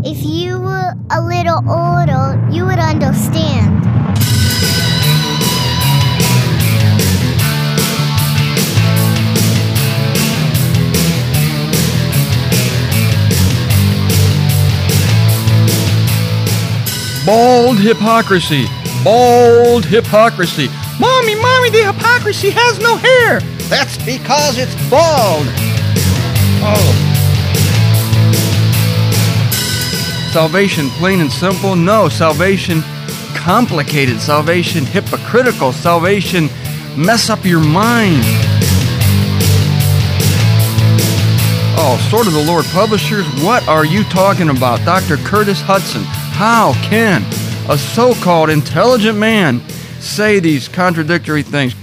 If you were a little older, you would understand. Bald hypocrisy. Bald hypocrisy. Mommy, the hypocrisy has no hair. That's because it's bald. Oh. Salvation plain and simple? No. Salvation complicated. Salvation hypocritical. Salvation mess up your mind. Oh, Sword of the Lord Publishers? What are you talking about? Dr. Curtis Hudson. How can a so-called intelligent man say these contradictory things?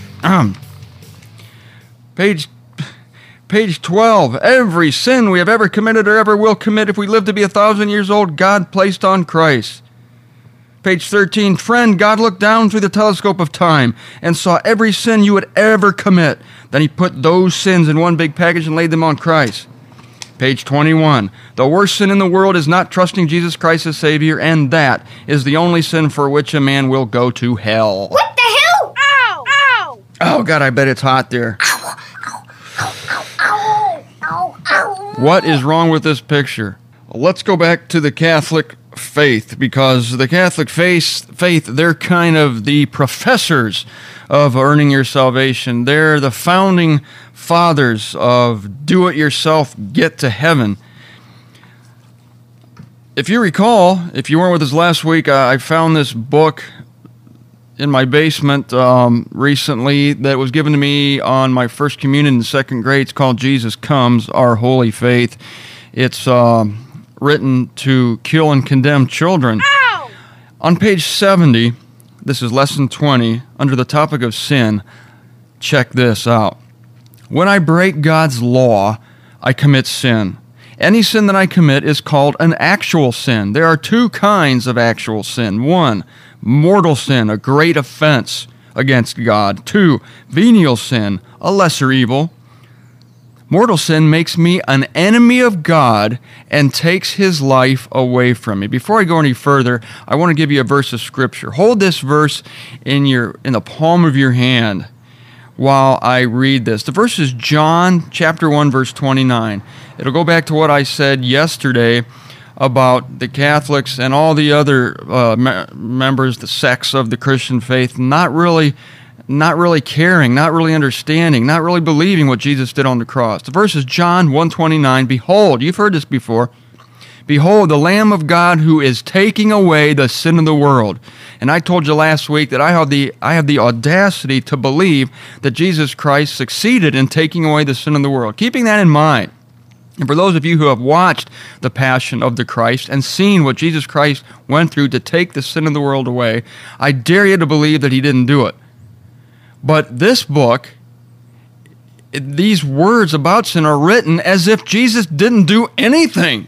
Page 12. Every sin we have ever committed or ever will commit if we live to be 1,000 years old, God placed on Christ. Page 13. Friend, God looked down through the telescope of time and saw every sin you would ever commit. Then he put those sins in one big package and laid them on Christ. Page 21. The worst sin in the world is not trusting Jesus Christ as Savior, and that is the only sin for which a man will go to hell. What the hell? Ow! Ow! Oh, God, I bet it's hot there. Ow! Ow! Ow! Ow! Ow! What is wrong with this picture? Let's go back to the Catholic faith, because the Catholic faith, they're kind of the professors of earning your salvation. They're the founding fathers of do-it-yourself, get to heaven. If you recall, if you weren't with us last week, I found this book in my basement recently that was given to me on my first communion in second grade. It's called Jesus Comes, Our Holy Faith. It's written to kill and condemn children. Ow! On page 70, this is lesson 20, under the topic of sin, check this out. When I break God's law, I commit sin. Any sin that I commit is called an actual sin. There are two kinds of actual sin. One, mortal sin, a great offense against God. Two, venial sin, a lesser evil. Mortal sin makes me an enemy of God and takes his life away from me. Before I go any further, I want to give you a verse of Scripture. Hold this verse in the palm of your hand while I read this. The verse is John chapter 1, verse 29. It'll go back to what I said yesterday about the Catholics and all the other members, the sects of the Christian faith, not really caring, not really understanding, not really believing what Jesus did on the cross. The verse is John 1:29. Behold, you've heard this before. Behold, the Lamb of God who is taking away the sin of the world. And I told you last week that I have the audacity to believe that Jesus Christ succeeded in taking away the sin of the world. Keeping that in mind, and for those of you who have watched the Passion of the Christ and seen what Jesus Christ went through to take the sin of the world away, I dare you to believe that he didn't do it. But this book, these words about sin are written as if Jesus didn't do anything.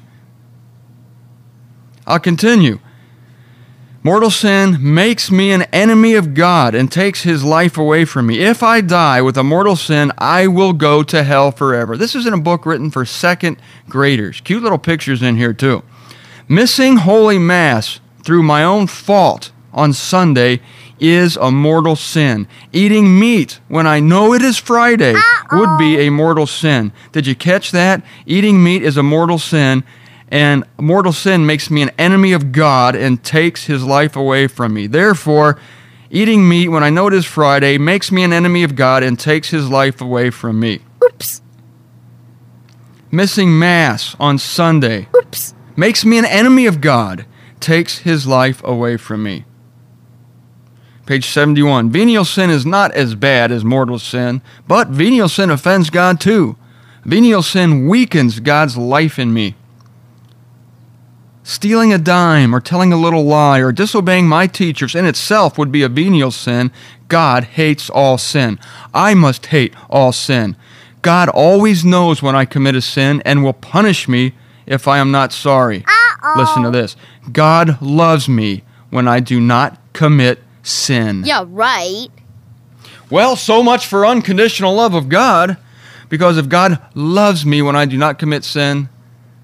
I'll continue. Mortal sin makes me an enemy of God and takes his life away from me. If I die with a mortal sin, I will go to hell forever. This is in a book written for second graders. Cute little pictures in here too. Missing Holy Mass through my own fault on Sunday is a mortal sin. Eating meat when I know it is Friday would be a mortal sin. Did you catch that? Eating meat is a mortal sin, and mortal sin makes me an enemy of God and takes his life away from me. Therefore, eating meat when I know it is Friday makes me an enemy of God and takes his life away from me. Oops. Missing Mass on Sunday Oops. makes me an enemy of God, takes his life away from me. Page 71. Venial sin is not as bad as mortal sin, but venial sin offends God too. Venial sin weakens God's life in me. Stealing a dime or telling a little lie or disobeying my teachers in itself would be a venial sin. God hates all sin. I must hate all sin. God always knows when I commit a sin and will punish me if I am not sorry. Listen to this. God loves me when I do not commit sin. Yeah, right. Well, so much for unconditional love of God, because if God loves me when I do not commit sin,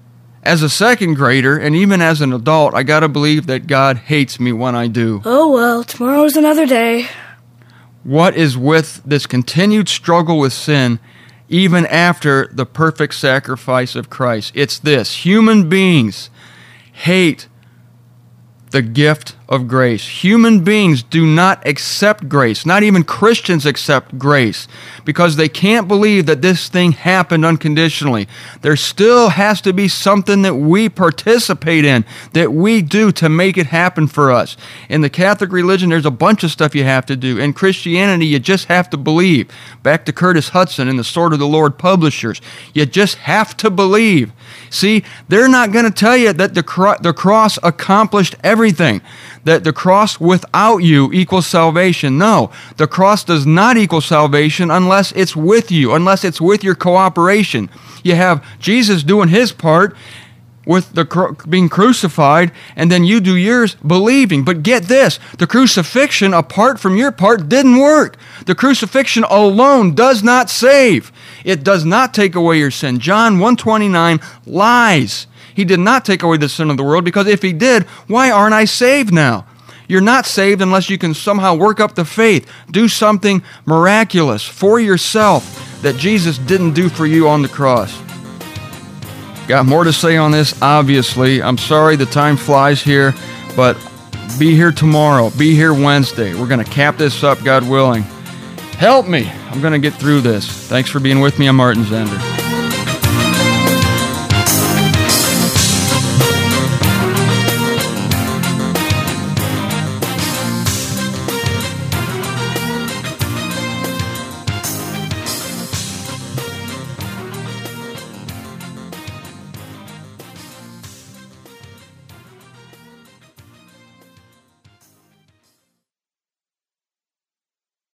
As a second grader, and even as an adult, I gotta believe that God hates me when I do. Oh well, tomorrow's another day. What is with this continued struggle with sin, even after the perfect sacrifice of Christ? It's this: human beings hate the gift of grace. Human beings do not accept grace. Not even Christians accept grace because they can't believe that this thing happened unconditionally. There still has to be something that we participate in, that we do to make it happen for us. In the Catholic religion, there's a bunch of stuff you have to do. In Christianity, you just have to believe. Back to Curtis Hudson and the Sword of the Lord publishers. You just have to believe. See, they're not going to tell you that the cross accomplished everything, that the cross without you equals salvation. No, the cross does not equal salvation unless it's with you, unless it's with your cooperation. You have Jesus doing his part with being crucified, and then you do yours believing. But get this, the crucifixion apart from your part didn't work. The crucifixion alone does not save. It does not take away your sin. John 1:29 lies. He did not take away the sin of the world, because if he did, why aren't I saved now? You're not saved unless you can somehow work up the faith, do something miraculous for yourself that Jesus didn't do for you on the cross. Got more to say on this, obviously. I'm sorry the time flies here, but be here tomorrow. Be here Wednesday. We're going to cap this up, God willing. Help me. I'm going to get through this. Thanks for being with me. I'm Martin Zender.